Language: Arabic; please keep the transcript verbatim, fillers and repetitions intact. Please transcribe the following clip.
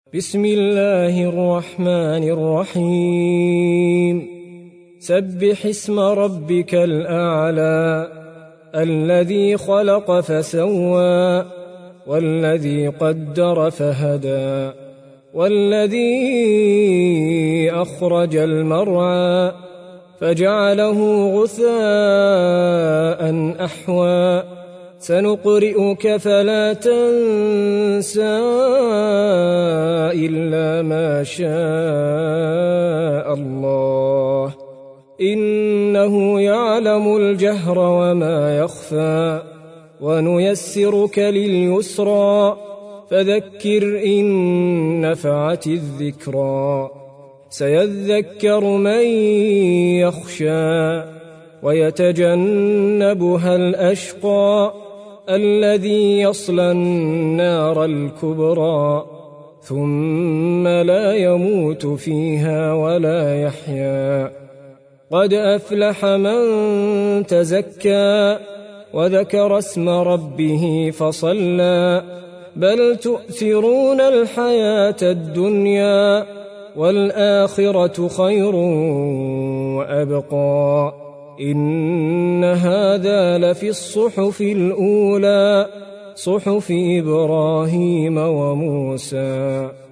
بسم الله الرحمن الرحيم سبح اسم ربك الأعلى الذي خلق فسوى والذي قدر فهدى والذي أخرج المرعى فجعله غثاء أحوى سنقرئك فلا تنسى إلا ما شاء الله إنه يعلم الجهر وما يخفى ونيسرك لليسرى فذكر إن نفعت الذكرى سيذكر من يخشى ويتجنبها الأشقى الذي يصلى النار الكبرى ثم لا يموت فيها ولا يحيا قد أفلح من تزكى وذكر اسم ربه فصلى بل تؤثرون الحياة الدنيا والآخرة خير وأبقى إن هذا لفي الصحف الأولى صحف إبراهيم وموسى.